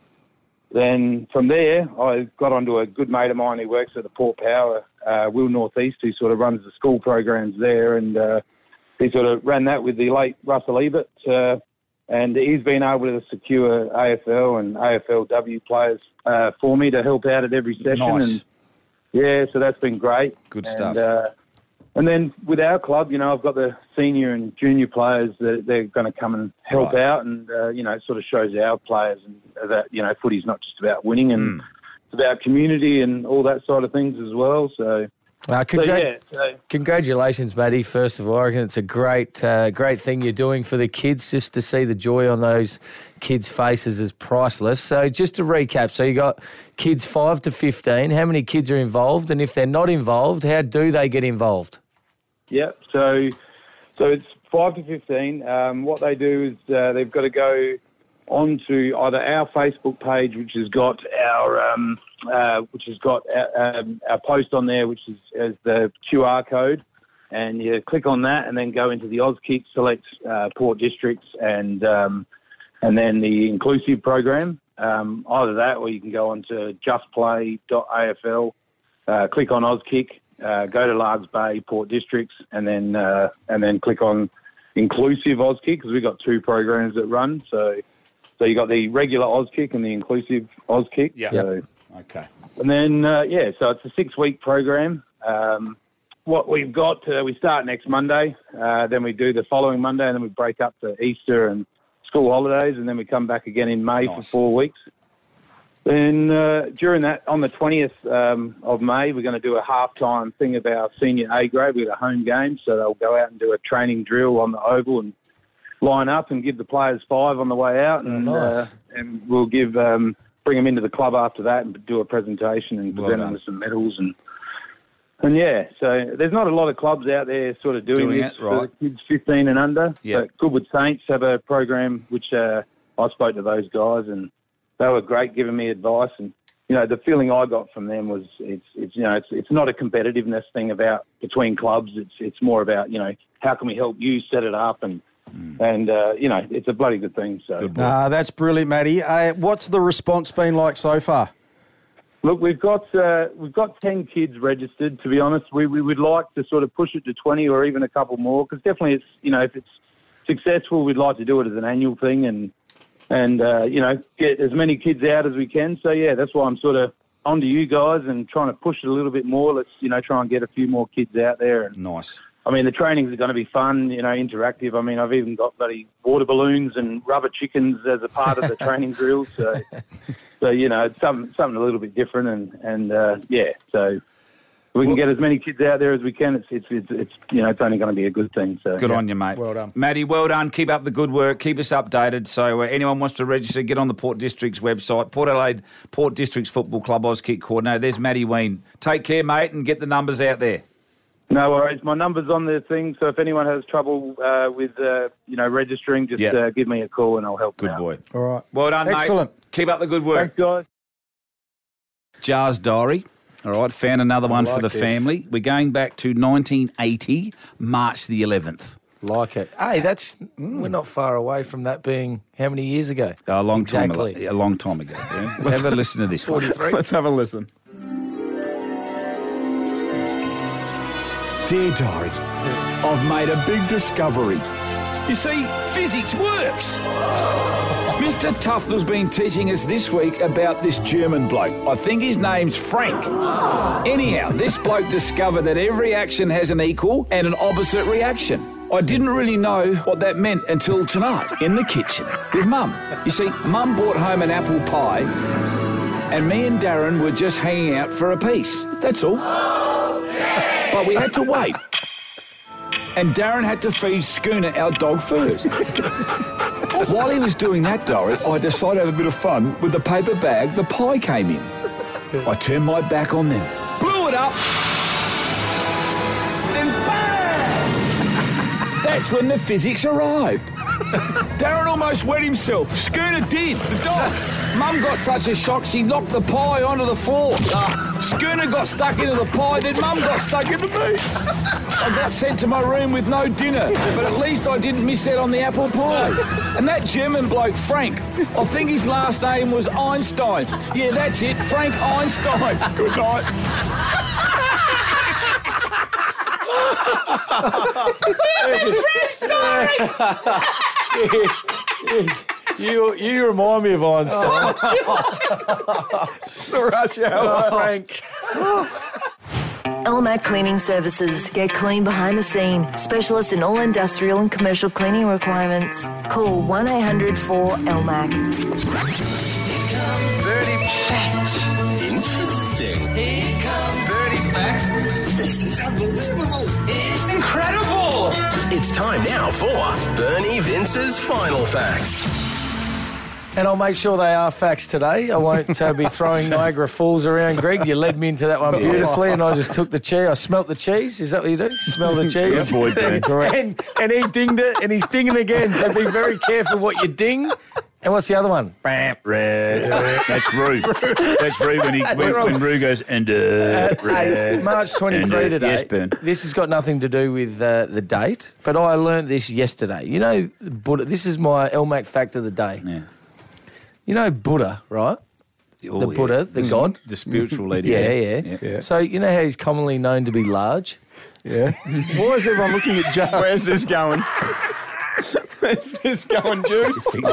Then from there, I got onto a good mate of mine who works at the Port Power, uh, Will Northeast, who sort of runs the school programs there, and uh, he sort of ran that with the late Russell Ebert, uh, and he's been able to secure A F L and A F L W players uh, for me to help out at every session. Nice. And yeah, so that's been great. Good and, stuff. Uh, and then with our club, you know, I've got the senior and junior players that they're going to come and help Right. out, and uh, you know, it sort of shows our players and that, you know, footy's not just about winning, and Mm. it's about community and all that side of things as well. So, Uh, so congra- yeah, so, Congratulations, Matty, first of all. I reckon it's a great uh, great thing you're doing for the kids. Just to see the joy on those kids' faces is priceless. So just to recap, so you got kids five to fifteen. How many kids are involved? And if they're not involved, how do they get involved? yeah. So, so it's five to fifteen. Um, what they do is uh, they've got to go onto either our Facebook page, which has got our um, uh, which has got our, um, our post on there, which is as the Q R code, and you click on that, and then go into the Auskick, select uh, Port Districts, and um, and then the inclusive program. Um, either that, or you can go on to just play dot A F L, uh, click on Auskick, uh, go to Largs Bay, Port Districts, and then uh, and then click on inclusive Auskick, because we've got two programs that run. So. So you got the regular Auskick and the inclusive Auskick. Yeah. So, Okay. and then, uh, yeah, so it's a six-week program. Um, what we've got, uh, we start next Monday, uh, then we do the following Monday, and then we break up to Easter and school holidays, and then we come back again in May Nice. for four weeks. Then uh, during that, on the twentieth um, of May, we're going to do a halftime thing of our senior A grade. We've got a home game, so they'll go out and do a training drill on the oval and line up and give the players five on the way out, and Oh, nice. uh, and we'll give um, bring them into the club after that and do a presentation and Well present done. them with some medals and and yeah. So there's not a lot of clubs out there sort of doing, Doing this it, for right. the kids fifteen and under. Yeah. But Goodwood Saints have a program which uh, I spoke to those guys, and they were great giving me advice. And you know, the feeling I got from them was it's it's you know it's it's not a competitiveness thing about between clubs. It's it's more about, you know, how can we help you set it up, and and uh, you know, it's a bloody good thing. So Ah, that's brilliant, Matty. Uh, what's the response been like so far? look, we've got uh, we've got ten kids registered. To be honest, we we would like to sort of push it to twenty or even a couple more, because definitely it's, you know, if it's successful, we'd like to do it as an annual thing, and and uh, you know, get as many kids out as we can. So yeah, that's why I'm sort of onto you guys and trying to push it a little bit more. Let's, you know, try and get a few more kids out there. And Nice. I mean, the trainings are going to be fun, you know, interactive. I mean, I've even got bloody water balloons and rubber chickens as a part of the training drill. So, so you know, it's something something a little bit different, and and uh, yeah, so we can get as many kids out there as we can. It's it's it's, it's you know, it's only going to be a good thing. So Good yeah. on you, mate. Well done. Matty, well done. Keep up the good work. Keep us updated. So uh, anyone wants to register, get on the Port Districts website. Port Adelaide Port Districts Football Club Auskick Coordinator. There's Matty Ween. Take care, mate, and get the numbers out there. No worries. My number's on the thing, so if anyone has trouble uh, with, uh, you know, registering, just Yeah. uh, give me a call and I'll help Good them out. boy. All right. Well done, mate. Excellent. Keep up the good work. Thanks, guys. Jars Diary. All right, found another one like for the this. family. We're going back to nineteen eighty, March the eleventh. Like it. Hey, that's we're not far away from that being how many years ago? A long Exactly. time ago. A long time ago. Yeah. Have a listen to this one. forty-three. Let's have a listen. Dear Diary, I've made a big discovery. You see, physics works. Mister Tufnell's been teaching us this week about this German bloke. I think his name's Frank. Anyhow, this bloke discovered that every action has an equal and an opposite reaction. I didn't really know what that meant until tonight in the kitchen with Mum. You see, Mum brought home an apple pie and me and Darren were just hanging out for a piece. That's all. Okay. But we had to wait. And Darren had to feed Schooner our dog first. While he was doing that, Dory, I decided to have a bit of fun with the paper bag the pie came in. I turned my back on them, blew it up, then bang! That's when the physics arrived. Darren almost wet himself. Schooner did, the dog. Mum got such a shock she knocked the pie onto the floor. Uh, Schooner got stuck into the pie, then Mum got stuck into me. I got sent to my room with no dinner, but at least I didn't miss out on the apple pie. And that German bloke, Frank, I think his last name was Einstein. Yeah, that's it, Frank Einstein. Good night. This is Frank's story! You you remind me of Einstein. The rush hour. Oh, Frank. L M A C Cleaning Services. Get clean behind the scene. Specialists in all industrial and commercial cleaning requirements. Call one eight hundred four L M A C. Birdie's facts. Interesting. Here comes Birdie's facts. This is unbelievable. It's incredible. It's time now for Bernie Vince's Final Facts. And I'll make sure they are facts today. I won't uh, be throwing Niagara Falls around, Greg. You led me into that one beautifully, and I just took the cheese. I smelt the cheese. Is that what you do? Smell the cheese? Yeah, boy, Brad. and, and he dinged it, and he's dinging again. So be very careful what you ding. And what's the other one? Red. That's Roo. That's Roo when, he, when, when Roo goes, and uh, Uh, red. hey, March twenty-three And, uh, today. yes, Ben. This has got nothing to do with uh, the date, but I learned this yesterday. You know, Buddha. This is my L M A C fact of the day. Yeah. You know Buddha, right? Oh, the yeah. Buddha, the god. The spiritual leader. Yeah, yeah, yeah. So you know how he's commonly known to be large? Yeah. Why is everyone looking at Jars? Where's this going? Where's this going, Juice? I'm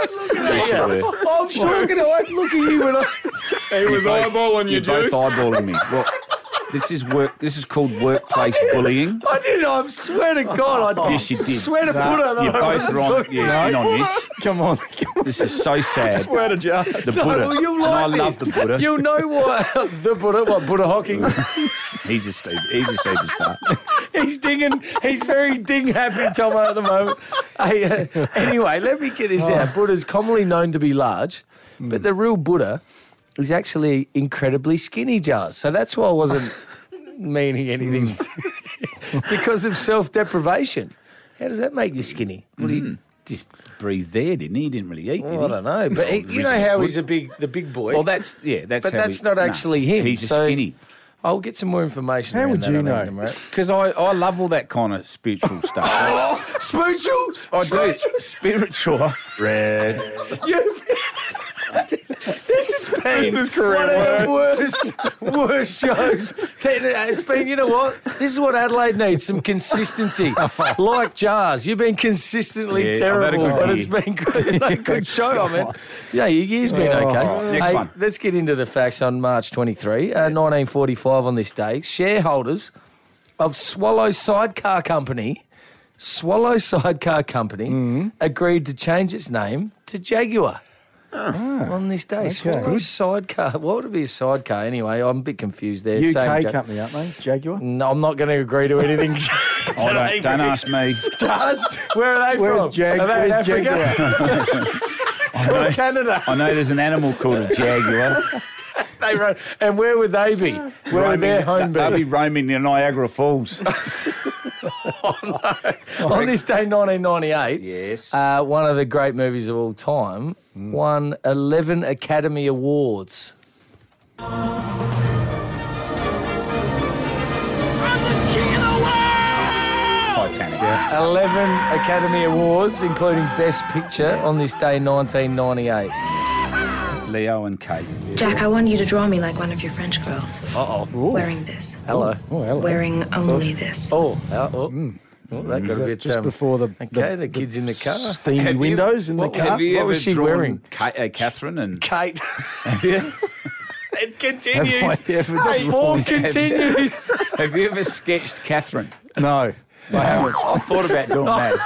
talking to I look at you and I... He was You're both- eyeballing you, You're both Juice. eyeballing me. Well, this is work. This is called workplace bullying. I didn't. I swear to God, I Yes, you did. swear to Buddha. that You're I both wasn't wrong. talking Yeah, about in on this. Come on. Come on. This is so sad. Swear to Jars. The No, Buddha. well, you And like I this. love the Buddha. You know what? The Buddha, what, Buddha Hocking? He's a stupid. He's a superstar. He's dinging. He's very ding happy, Tomo, at the moment. Hey, uh, anyway, let me get this out. Buddha's commonly known to be large, but the real Buddha is actually incredibly skinny, Jars. So that's why I wasn't meaning anything because of self-deprivation. How does that make you skinny? Well, he just breathed there, didn't he? He didn't really eat, did Well, I he? don't know, but he, you know how he's a big, the big boy. Well, that's yeah. That's but how that's he- not no, actually him. He's so skinny. I'll get some more information. How around would that you on know? Adam, right? Because I, I love all that kind of spiritual stuff. Spiritual, I do. Spiritual. Red. You, this has been This is correct one of the worst, worst shows. It's been, you know what? This is what Adelaide needs, some consistency. Like Jars, you've been consistently Yeah, I've had a terrible, good but year. it's been good, a good show, I mean. Yeah, your year's been okay. Oh, next Hey, one. Let's get into the facts on March twenty-third, uh, nineteen forty-five on this day. Shareholders of Swallow Sidecar Company, Swallow Sidecar Company, agreed to change its name to Jaguar. On this day, Swallow Sidecar. What would it be a sidecar anyway? I'm a bit confused there. U Same K go- company, aren't they? Jaguar? No, I'm not going to agree to anything. Oh, don't, don't ask me. Does? Where are they Where's from? Jag- Are they in where's Africa? Or Canada? I know there's an animal called a jaguar. They run, and where would they be? Where would their home They'll be be? roaming near Niagara Falls. On this day, nineteen ninety-eight, Yes. uh, one of the great movies of all time, won eleven Academy Awards. Titanic. eleven Academy Awards, including Best Picture, on this day, nineteen ninety-eight. Leo and Kate. Jack, I want you to draw me like one of your French girls. Uh-oh. Wearing this. Hello. Oh, hello. Wearing only this. Oh, oh, oh. Mm. Oh, that got a bit... Just um, before the... Okay, the, the kid's in the car. Steamy Have you- windows in the What, car. have you What ever was she drawn wearing? Ka- uh, Catherine and Kate. Have you, It continues. Have I ever Hey, drawn- form continues. have you ever sketched Catherine? No, I haven't. I thought about doing that.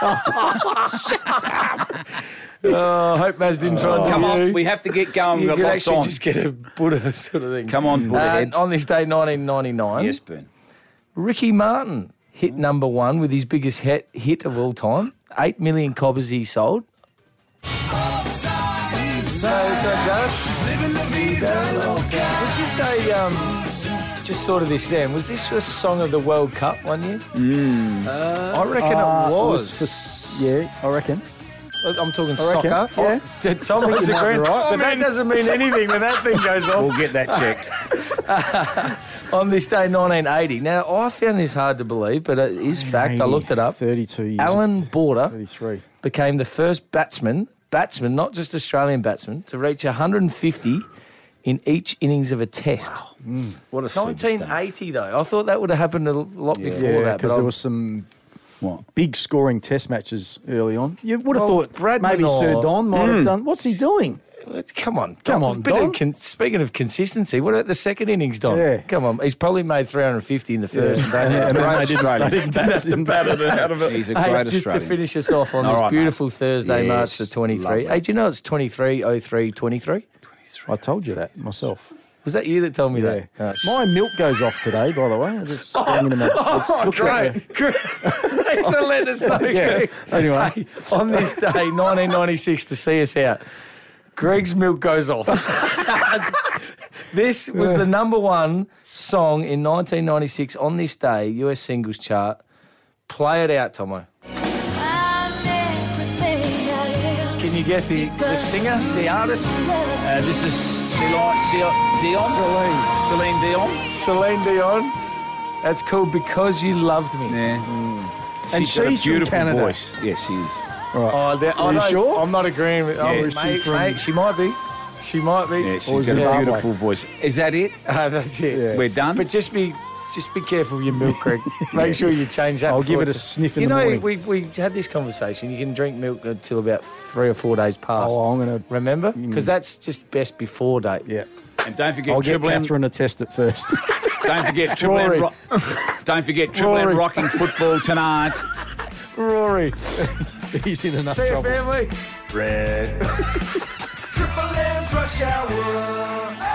Oh, I hope Maz didn't try and Come do on, you. we have to get going. You We've could got lots actually on. just get a Buddha sort of thing. Come on, Buddha Uh, head. on this day, nineteen ninety-nine, Yes, Burn. Ricky Martin hit number one with his biggest hit, hit of all time. Eight million copies he sold. So, so Josh, was this a, um, just sort of this then, was this a song of the World Cup one year? Mm. Uh, I reckon Uh, it was. for s- yeah, I reckon. I'm talking I reckon, soccer. yeah. Oh, Tom is you might be agreeing. right, But that doesn't mean anything when that thing goes off. We'll get that checked. On this day, nineteen eighty. Now, I found this hard to believe, but it is fact. I looked it up. thirty-two years. Alan Border thirty-three. became the first batsman, batsman, not just Australian batsman, to reach one hundred fifty in each innings of a test. What a nineteen eighty, though. I thought that would have happened a lot before Yeah, that. because but there I- was some What? big scoring test matches early on. You would have Well, thought Bradman maybe Sir or- Don might have done. What's he doing? Come on, Come Don. on, Bit of Don. con- speaking of consistency, what about the second innings, Don? Yeah. Come on, he's probably made three hundred fifty in the first. Yeah. and And then great they didn't- Australian. they didn't bat have to bat it out of it. He's a Hey, great just Australian. to finish us off on All this right, beautiful Thursday, Yes, March the twenty-third. lovely. Hey, do you know it's twenty-three oh three twenty-three? I told you that myself. Was that you that told me Yeah. that? Oh, My milk goes off today, by the way. I just sprung into my. just Oh, looked at the- great. Thanks for letting us know, Yeah. Greg. Anyway. Hey, on this day, nineteen ninety-six, to see us out, Greg's milk goes off. This was the number one song in nineteen ninety-six on this day, U S singles chart. Play it out, Tomo. Can you guess the, the singer, the artist? Uh, this is Celine, Celine Dion. Celine. Celine Dion. Celine Dion. That's called Because You Loved Me. Yeah. And She's got a she's from beautiful Canada. voice. Yes, she is. Oh, there, Are I you don't- sure? I'm not agreeing with. Yeah. Oh, Or is she mate, from- mate, she might be. She might be. Yeah, Or she's is got it a Zimbabwe? beautiful voice. Is that it? Ah, that's it. Yeah. We're done. But just be, just be careful with your milk, Greg. Make sure you change that. I'll before give it a it's- sniff in You the know, morning. we we had this conversation. You can drink milk until about three or four days past. Oh, I'm going to. Remember? Because that's just best before date. Yeah. And don't forget I'll get Triple M. Catherine to test it first. Don't forget Triple M. Rory. Ro- don't forget Triple Rory. M rocking football tonight. Rory. He's in enough See you, trouble. family. Red. Triple M's Rush Hour.